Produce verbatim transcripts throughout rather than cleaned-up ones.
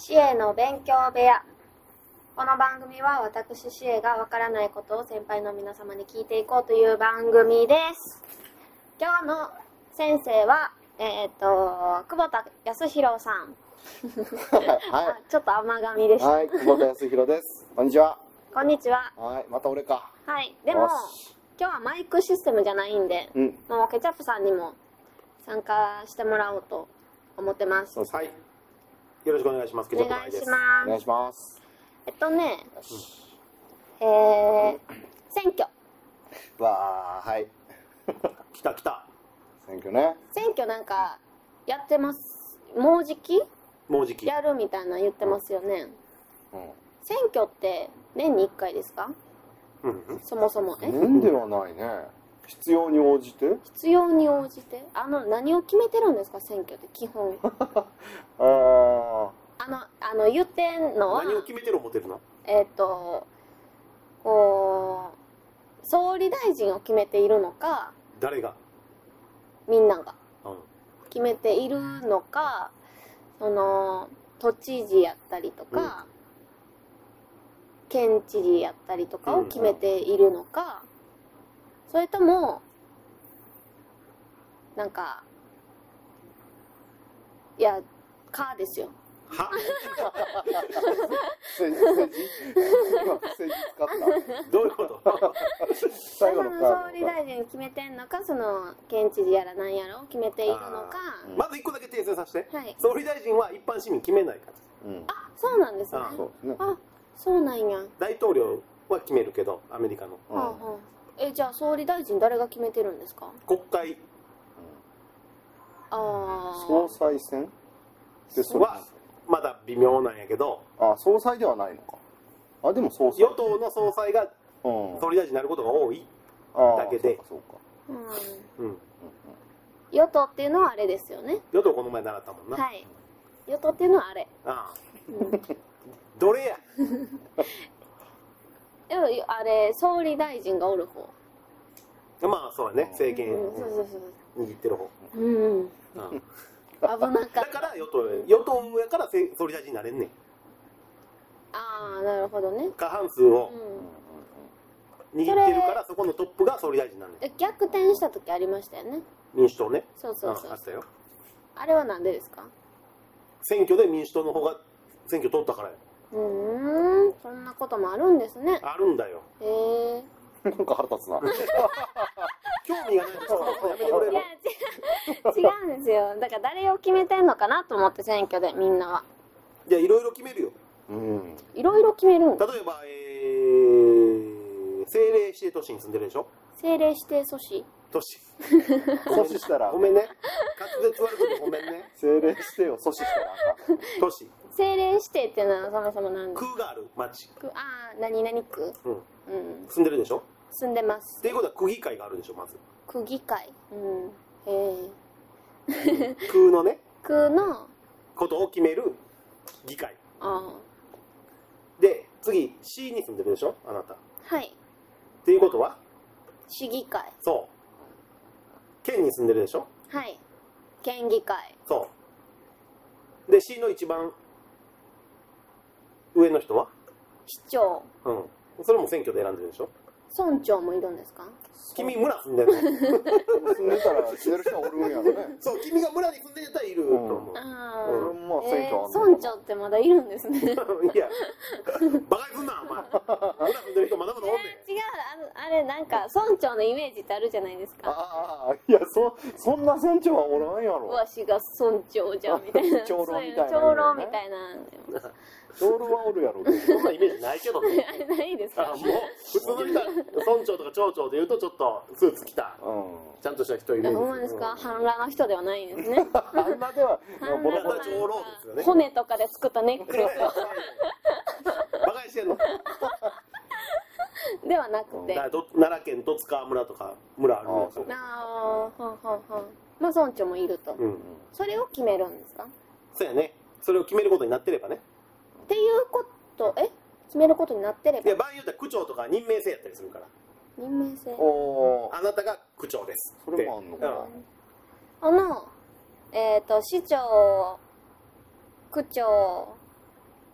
シエの勉強部屋。この番組は私シエがわからないことを先輩の皆様に聞いていこうという番組です。今日の先生は、えっ、ー、と、久保田康弘さん。はい、ちょっと甘噛みでした。 はい、久保田康弘です。こんにちは。 こんにちは。 はい、また俺か。 はい、でも今日はマイクシステムじゃないんで、うん、もうケチャップさんにも参加してもらおうと思ってます。 はい。よろしくお願いします。ケチャップお願いします。 お願いします。 えっとね、うん、えー、選挙。 わー、はい。 来た来た。 選挙ね。 選挙なんかやってます。もうじき？ もうじき。 やるみたいな言ってますよね。うん。選挙って年にいっかいですか？うん。そもそもね。 年ではないね。必要に応じて？ 必要に応じて。あの何を決めてるんですか、選挙って基本。ああ。 あのあの言ってんのは何を決めてる思ってるの？ えっとこう総理大臣を決めているのか。 誰が？ みんなが、 うん、 決めているのか、その都知事やったりとか、うん、県知事やったりとかを決めているのか、うん、それともなんかいやかですよ。 は？ 政治政治今政治使った。 どういうこと？ 最後の総理大臣決めてんのか、その県知事やらなんやらを決めているのか。 まず一個だけ訂正させて、 はい、 総理大臣は一般市民決めないから、 うん、あ、そうなんですね。あ、そうですね。あ、そうなんや。 大統領は決めるけど、アメリカの、 うん、はあはあ、え、じゃあ総理大臣誰が決めてるんですか？ 国会、うん、 ああ、 総裁選ですはまだ微妙なんやけど、 あ、総裁ではないのか。あ、でも総裁、 与党の総裁が総理大臣になることが多いだけで、 そうか、 うんうん、与党っていうのはあれですよね。 与党この前習ったもんな。 はい、与党っていうのはあれ。 ああ、うん、どれや？ あれ総理大臣がおる方。 まあそうやね、政権握ってる方。うん、うん、危なかった。だから与党与党やから総理大臣になれんねん。 ああ、なるほどね。 過半数を握ってるから、そこのトップが総理大臣になるねん。 逆転した時ありましたよね。 民主党ね。 そうそうそう。 あったよ。 あれはなんでですか？ 選挙で民主党の方が選挙取ったからや。 うーん、そんなこともあるんですね。 あるんだよ。 へえ。 なんか腹立つな。 興味がないですか？やめてくれる？ いや、違う、違うんですよ。だから誰を決めてんのかなと思って、選挙でみんなは。 いや、いろいろ決めるよ。 うん。いろいろ決めるん。 例えば、えー、政令指定都市に住んでるでしょ？ 政令指定都市。 都市。 阻止したら。 ごめんね。滑舌悪くてごめんね。 政令指定を阻止したら。 都市。 政令指定っていうのはそもそも何ですか？ 区がある町。 区、ああ、何々区。うん。うん。 住んでるでしょ？ 住んでます。 っていうことは区議会があるでしょ、まず。 区議会。うん。へえ。区のね。 区のことを決める議会。 ああ。 で、次、市に住んでるでしょ、あなた。 はい。 っていうことは市議会。 そう。県に住んでるでしょ。 はい。県議会。 そう。で、市の一番上の人は市長。 うん。それも選挙で選んでるでしょ。 村長もいるんですか？ 君村住んでるの？ 住んでたら知ってる人はおるんやろね。 そう、君が村に住んでたらいると思う。 ああ、 まあ選挙あんの。 村長ってまだいるんですね。いや、 バカにすんなお前。村住んでる人まだまだおんねん。 違う、あのあれなんか村長のイメージってあるじゃないですか。 ああ、いや、そそんな村長はおらんやろ。 わしが村長じゃみたいな。 長老みたいな。 長老みたいな。 長老はおるやろ。 そんなイメージないけどね。 あれないですか？ もう普通の人は村長とか町長でいうとちょっとスーツ着た、うん、ちゃんとした人いるんですよ。 ほんまですか？半裸の人ではないんですね。 半裸ではボロボロ長老ですよね。 骨とかで作ったネックレスを。 バカにしてんの？ ではなくて。 奈良県十津川村とか村あるんですよ。 ああ、はんはんはん。まあ村長もいると。うん、それを決めるんですか？ そうやね。それを決めることになってればね。 っていうことえ決めることになってれば。 いや、場合によっては区長とか任命制やったりするから。 任命制。 おあなたが区長です。 それもあんのか。 あのえっと市長、区長、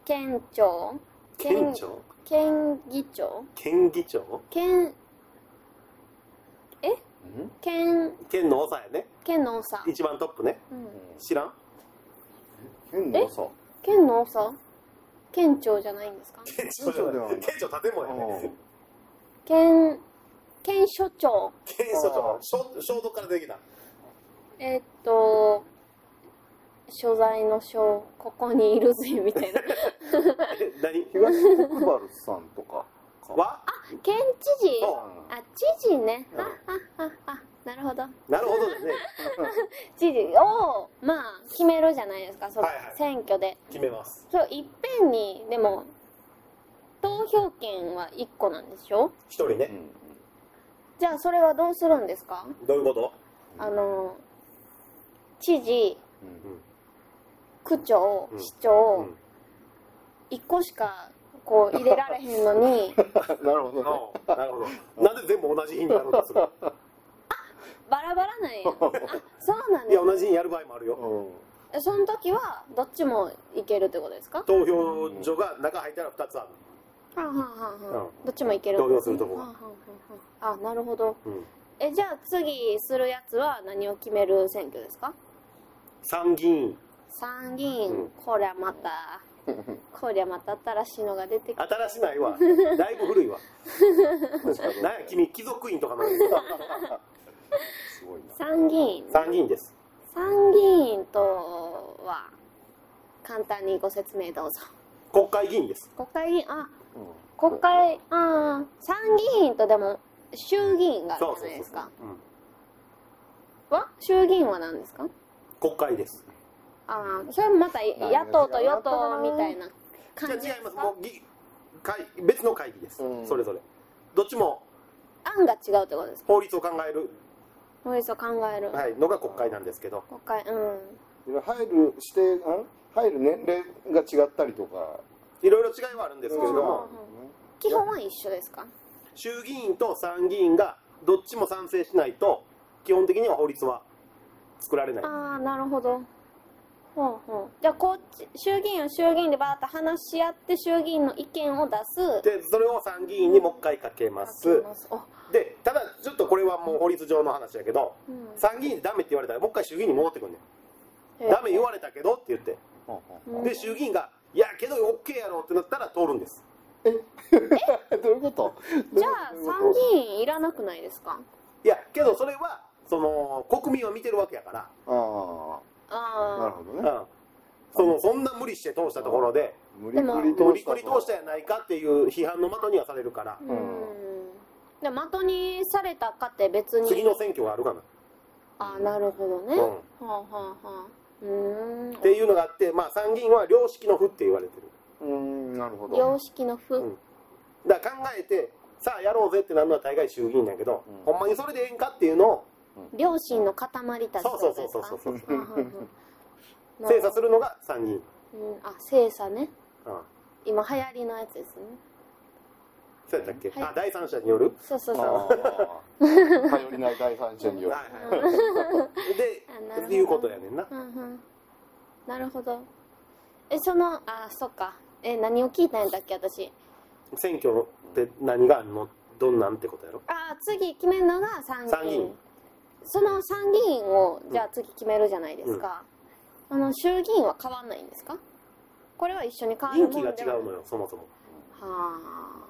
県庁県庁県議長県議長県えん県県の長やね。 県の長、 一番トップね。 うん、 知らん？ 県のさ県の長県庁じゃないんですか？ 県庁じゃない。県庁建物やね。 県県所長県所長。消消毒から出てきた。 えーっと所在の所ここにいるぜみたいなえ、何？ 東国原さんとかかは？ 県知事そうあ知事ね、 うんああああなるほどなるほどですね。 知事をまあ決めるじゃないですかそのはいはい選挙で、 決めます。 そういっぺんにでも投票権はいっこなんでしょ？ 一人ね。 うんじゃあそれはどうするんですか？ どういうこと？ あの知事うん区長うん市長うんいっこしかこう入れられへんのになるほどねああなるほど。なんで全部同じ日にやろうとする？ バラバラなんやあそうなんいやです同じ日にやる場合もあるよ。 うんその時はどっちもいけるってことですか？ 投票所が中入ったら二つある。 はあはあはあはあうんどっちもいける投票するとこがはあはあはあはああなるほど。 うん。 えじゃあ次するやつは何を決める選挙ですか？ 参議院。 参議院、 うんこりゃまたこりゃまた新しいのが出てきた。 新しないわ。だいぶ古いわ。なんや君貴族院とかの。 すごいな参議院参議院です。 参議院とは簡単にご説明どうぞ。 国会議員です。 国会議員あうん国会あー参議院とでも衆議院があるそうそうそうじゃないですか。 うん。 は衆議院は何ですか？ 国会です。 ああそれもまた野党と与党みたいなじゃ感あ違います。 じですか？ もう議会別の会議です。 うんそれぞれ。どっちも案が違うってことですか？ 法律を考える、 法律を考える、 はい、のが国会なんですけど、 国会うん入る指定ん入る年齢が違ったりとかいろいろ違いはあるんですけれども、 基本は一緒ですか？ 衆議院と参議院がどっちも賛成しないと基本的には法律は作られない。 ああなるほど。ほうほうじゃあこっち衆議院は衆議院でバーッと話し合って衆議院の意見を出すでそれを参議院にもう一回かけます。 おでただちょっとこれはもう法律上の話やけど、 うん参議院でダメって言われたらもう一回衆議院に戻ってくんねん。 へえダメ言われたけどって言って、 うんで衆議院がいやけど OK やろってなったら通るんです。 どういうことじゃあ参議院いらなくないですか？ いやけどそれはその国民は見てるわけやから、 ああなるあほどねうん、そのそんな無理して通したところで無理くり無通した理くり通したやないかっていう批判の的にはされるから、 あうんで的にされたかって別に次の選挙があるかな、 あなるほどね、 うんはあはあはあうーんっていうのがあって、まあ、参議院は良識の府って言われてる。 うんなるほど様式の府、 うんだから考えてさあやろうぜってなるのは大概衆議院だけど、 うんほんまにそれでええんかっていうのを良心の塊たちそうそうそうそうそうそううんうんうん精査するのが参議院、 うん、あ精査ねうん、 今流行りのやつですねそうやったっけ、 はいあ第三者による、 そうそうそうあー頼りない第三者によるはいはいであなるほどっていうことやねんな。 うんうんなるほどえそのあそっかえ何を聞いたんやったっけ私選挙って何があんのどんなんってことやろ。 あ次決めるのが参議院参議院その参議院をじゃあ次決めるじゃないですか、あの衆議院は変わんないんですか？これは一緒に変わる任もんでは期が違うのよそもそも。 はあ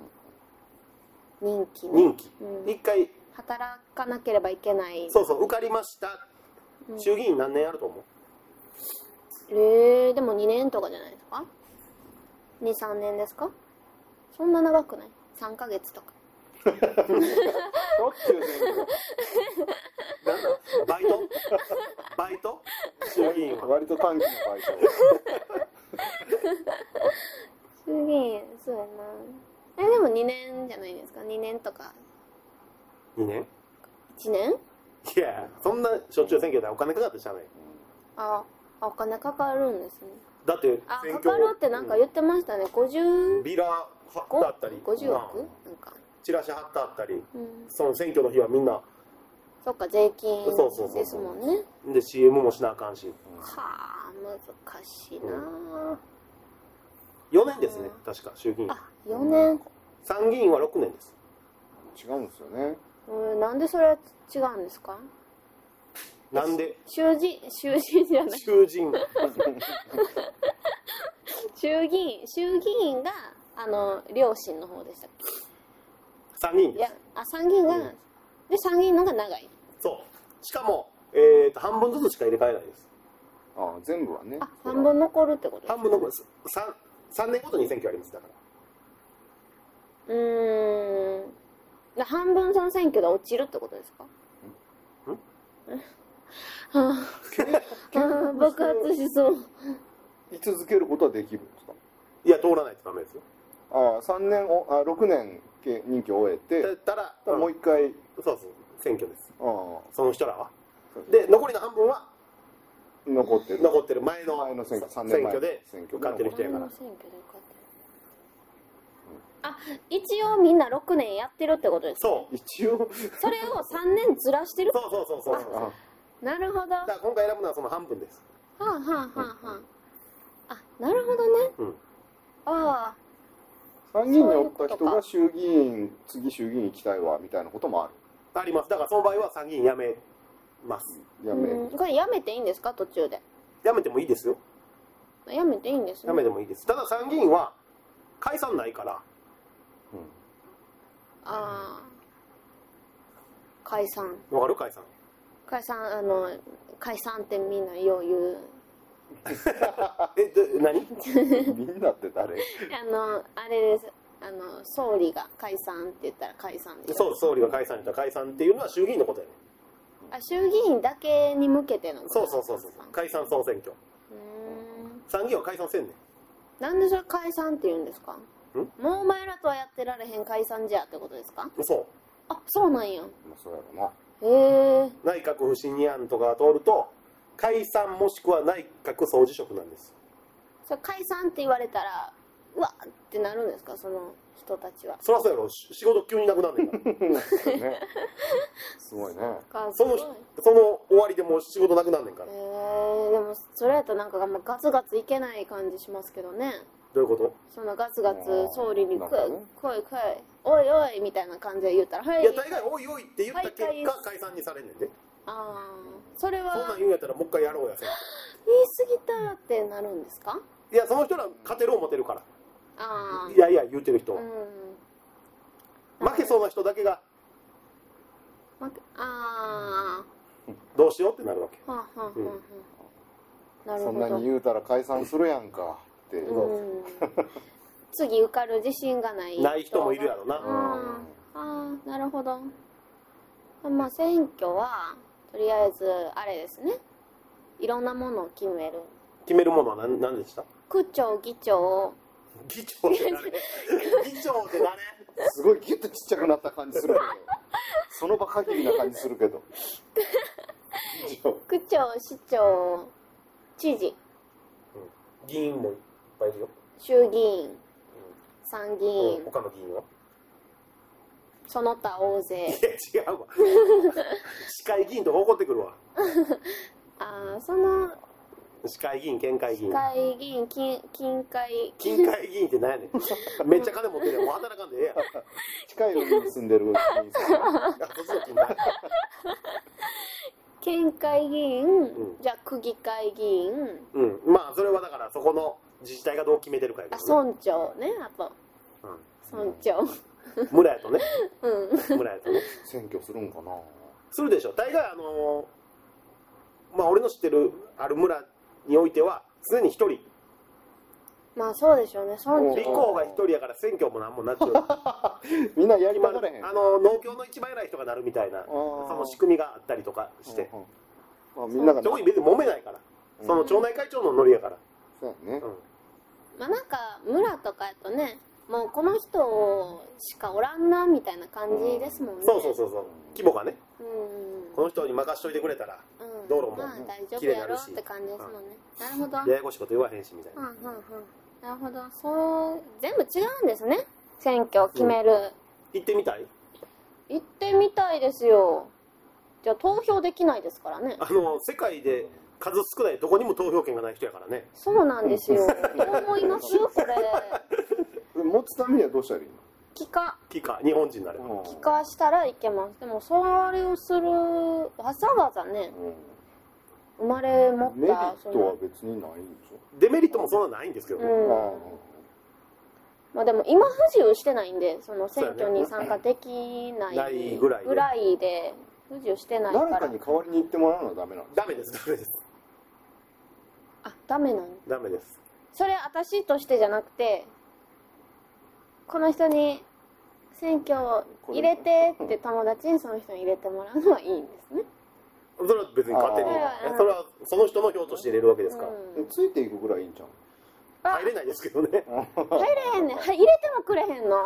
任期ね任期、 うん一回働かなければいけないそうそう受かりました、 うん衆議院何年やると思う？ えー、でもにねんとかじゃないですか？にさんねんですか？そんな長くない？さんかげつとかしょっちゅう選挙なんだバイトバイト衆議院は割と短期のバイ衆議院そうやなえでもにねんじゃないですか？にねんとかにねんいちねんいやそんなしょっちゅう選挙でお金かかってしゃあない。 ああお金かかるんですねだってあ選挙かかるってなんか言ってましたねごじゅうビラ貼ってあったりごじゅうおくうんなんかチラシ貼ってあったり、 うんその選挙の日はみんなそっか税金そうそうそうそうですもんねで シーエム もしなあかんし、 はあ難しいなあよねんですね、確か衆議院。 あ、よねん。 参議院はろくねんです。 違うんですよね。 うん、なんでそれは違うんですか？ なんで衆議衆議院じゃない。 衆人衆議院衆議院があの両親の方でしたっけ？ 参議院です。 いや、あ、参議院が、 うんで参議院のが長い。 そうしかも、えー、と半分ずつしか入れ替えないです。 ああ、全部はね。 あ、半分残るってことですか？ 半分の 3, 3年ごとに選挙あります。だからうーん。で半分その選挙で落ちるってことですか？はあ、はあ、爆発しそう。 居続けることはできるんですか？ いや通らないとダメですよ。 ああ、さんねんおあろくねん任期を終えて、 だったら、 うん、もう一回、 そうそう選挙です。 ああ、 その人らはで残りの半分は残ってる残ってる前の前の選挙さんねん選まえ挙で選挙受かってる人やから。 前の選挙で受かってる。あ、一応みんなろくねんやってるってことですか？ そう一応それをさんねんずらしてる。 そうそうそうそうあなるほど。はだから今回選ぶのはその半分です。 あはあはあはあ。あ、なるほどね。 うんああ。 参議院におった人が衆議院次衆議院行きたいわみたいなこともある。 あります。だからその場合は参議院辞めます。 やめ、 うん、これやめていいんですか？途中で辞めてもいいですよ。 やめていいんですね。 辞めてもいいです。ただ参議院は解散ないから。 うん、 ああ、解散わかる？解散。 解散、あの解散ってみんなよう言う。 えで何？ みんなって誰？ あのあれです。あの総理が解散って言ったら解散でしょ。 そう総理が解散したら解散っていうのは衆議院のことやね。 あ、衆議院だけに向けてのことそうそうそうそう。解散総選挙。 うーん。 参議院は解散せんねん。 なんでそれ解散って言うんですか？ んもうお前らとはやってられへん解散じゃってことですか？ そあ、そうなんや。 まあそうやろへえ。 う。内閣不信任案とかが通ると解散もしくは内閣総辞職なんです。 それ解散って言われたらうわってなるんですか？その人たちは。 そりゃそうやろ。し仕事急になくなんねんからな。ね、すごいね。 そのその終わりでもう仕事なくなんねんから。 えー、でもそれやったらなんかあんまガツガツいけない感じしますけどね。 どういうこと？ そんなガツガツ総理に来いなんかね来い来いおいおいみたいな感じで言ったらはいいや大概おいおいって言った結はい果解散にされんねんで。 ああ、それはそんなん言うんやったらもう一回やろうやせん。 言い過ぎたってなるんですか？ いやその人ら勝てる思てるから。 ああ、 いやいや言うてる人は、 うん、 負けそうな人だけが負けあどうしようってなるわけ。 あ、はあはあはあ、 うんはあ、なるそんほど。 なに言うたら解散するやんかって。 うん、次受かる自信がないない人もいるやろな。 うん、ああ、なるほど。まあ選挙はとりあえずあれですね、いろんなものを決める。 決めるものは何何でした？ 区長議長。 議長って誰？議長って誰？ すごいギュッとちっちゃくなった感じするけど、その場限りな感じするけど。 区長、市長、知事、 うん、議員もいっぱいいるよ。 衆議院、参議院、 うん、他の議員は？ その他大勢。 いや違うわ。市会議員とか怒ってくるわ。 ああ、その市会議員、県会議員。 市会議員、近近会、 近会議員って何やねん。めっちゃ金持ってるやん。もう働かんでええやん。 近い海に住んでる議員さん。 あそっちの近会。 県会議員、 うんじゃあ区議会議員、 うん。まあそれはだからそこの自治体がどう決めてるかやけあ、 どね。 村長ね、あとうん、 村長。 村やとね。 うん。 村やとね。 選挙するんかな。 するでしょ。大概あのーまあ俺の知ってるある村においては常に一人まあそうでしょうね、村立長。 候補が一人やから選挙もなんもなっちゃう。 みんなやり今たがれへん。 あの農協の一番偉い人がなるみたいなその仕組みがあったりとかして、 うんうんまあ、みんなが特に別に揉めないから、その町内会長のノリやから、 そうやね。 うんまあなんか村とかやとね、もうこの人しかおらんなみたいな感じですもんね。 そうそうそうそう規模がね、 うん。 この人に任しといてくれたらうん、 道路もまあ大丈夫綺麗になるしやろって感じですもんね。なるほど。 ややこしいこと言わへんしみたいな、 うんうんうん。なるほど。そう全部違うんですね。選挙を決める。 行ってみたい？ 行ってみたいですよ。じゃあ投票できないですからね。 あの世界で数少ないどこにも投票権がない人やからね。 そうなんですよ。どう思いますこれ。 持つためにはどうしたらいいの？ 帰化。 帰化、日本人になれば。 帰化したらいけます。でもそれをするわざわざね、生まれ持ったメリットは別にないんでしょ。 デメリットもそんなないんですけどね。 うん、まあでも今不自由してないんで、その選挙に参加できないぐらいで不自由してないから。 誰かに代わりに行ってもらうのはダメなんですか？ ダメです、ダメです。 あ、ダメなんダメです。 それ私としてじゃなくて、この人に選挙を入れてって友達にその人に入れてもらうのはいいんですね。 それは別に勝手に、それはその人の票として入れるわけですから。 うん、ついていくぐらいいいんちゃう？ 入れないですけどね。 入れへんねん。入れてもくれへんの？ はい。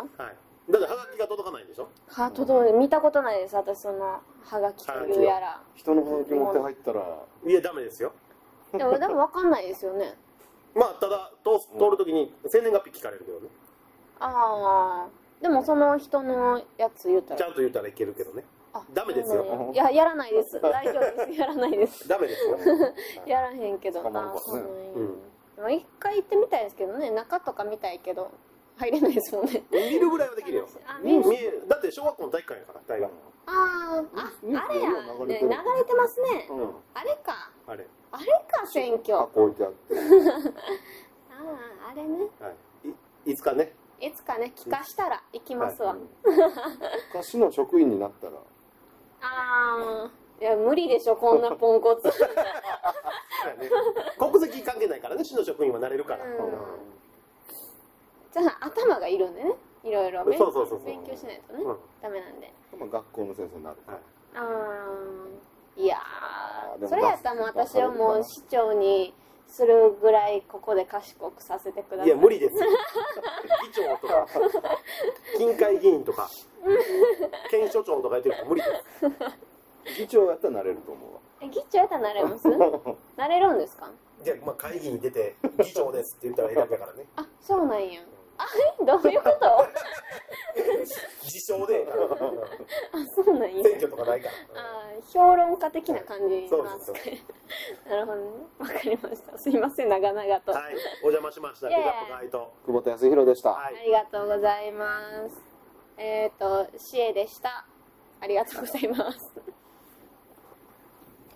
だってハガキが届かないんでしょ？ は、届い見たことないです。私そのハガキというやら。 人のハガキ持って入ったら。 いやダメですよ。 でもでもわかんないですよね。 まあただ通す通るときに生年月日聞かれるけどね。 ああ。でもその人のやつ言ったら。 ちゃんと言ったらいけるけどね。ダメですよ。 いや、やらないです。大丈夫です。やらないです。 ダメですよ。 やらへんけどな。でも一回行ってみたいですけどね。中とか見たいけど入れないですもんね。 見るぐらいはできるよ。見える。だって小学校の体育館やから大学。 ああ、あ、あれや。流れてますね。あれか。 あれ。 あれか選挙。あこうやって。 あ、あれね。 はい。いつかね。 いつかね、帰化したら行きますわ。 昔の職員になったら。 ああ、いや無理でしょ、こんなポンコツ。 国籍関係ないからね、市の職員はなれるから。 じゃあ頭がいるんでね、いろいろ勉強しないとね、ダメなんで。 学校の先生になる。 ああ、いやー、それやったらもう私はもう市長にするぐらいここで賢くさせてください。 いや無理です。議長とか近海議員とか県所長とかやってると無理です。 議長やったらなれると思うわ。 え、議長やったらなれます？なれるんですか？ じゃあまあ会議に出て議長ですって言ったらいいだけだからね。 あ、そうなんや。あ、どういうこと？ 自称で。 あ、そうなんや。 選挙とかないから。 あ、評論家的な感じなんですか。なるほどね。わかりました。すいません、長々と。 はい、お邪魔しました。ビカップガイド。 久保田康弘でした。 ありがとうございます。えっと、シエでした。ありがとうございます。